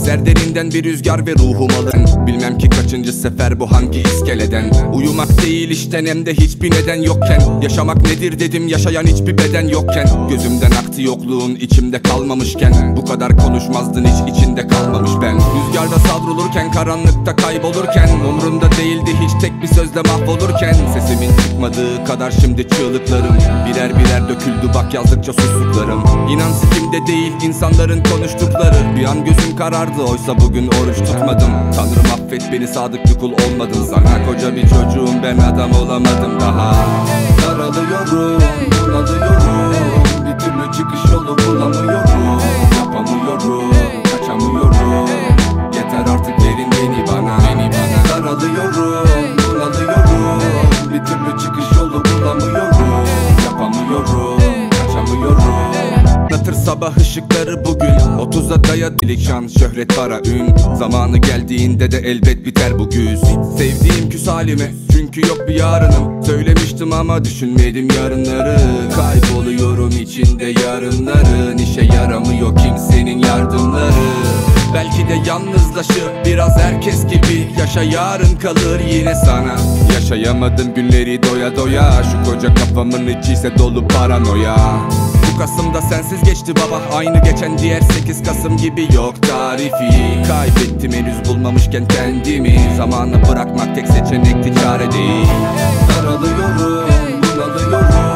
Eser derinden bir rüzgar ve ruhum alın. Bilmem ki kaçıncı sefer bu hangi iskeleden. Uyumak değil işten hem de hiçbir neden yokken. Yaşamak nedir dedim yaşayan hiçbir beden yokken. Gözümden aktı yokluğun içimde kalmamışken. Bu kadar konuşmazdın hiç içinde kalmamış ben. Rüzgarda savrulurken karanlıkta kaybolurken. Umrumda değildi hiç tek bir sözle mahvolurken. Sesimin çıkmadığı kadar şimdi çığlıklarım birer birer döküldü bak yazdıkça sustuklarım. İnan sikimde değil insanların konuştukları. Bir an gözüm karardı oysa bugün oruç tutmadım. Tanrım affet beni sadık bir kul olmadım sana. Koca bir çocuğum ben adam olamadım daha. Daralıyorum, bunalıyorum. Bir türlü çıkış yolu bulamıyorum. Yapamıyorum, kaçamıyorum. Yeter artık verin beni bana. Daralıyorum, bunalıyorum. Bir türlü çıkış yolu bulamıyorum. Yapamıyorum, kaçamıyorum. Anlatır sabah ışıkları bugün 30'a dayadık şan, şöhret, para, ün. Zamanı geldiğinde de elbet biter bu güz. Sevdiğim küs halime çünkü yok bir yarınım. Söylemiştim ama düşünmedim yarınları. Kayboluyorum içinde yarınların. İşe yaramıyor kimsenin yardımları. Belki de yalnızlaşıp biraz herkes gibi yaşa yarın kalır yine sana. Yaşayamadım günleri doya doya. Şu koca kafamın içi ise dolu paranoya. Bu Kasım'da sensiz geçti baba. Aynı geçen diğer 8 Kasım gibi yok tarifi. Kaybettim henüz bulmamışken kendimi. Zamanı bırakmak tek seçenekti çare değil. Daralıyorum, bunalıyorum.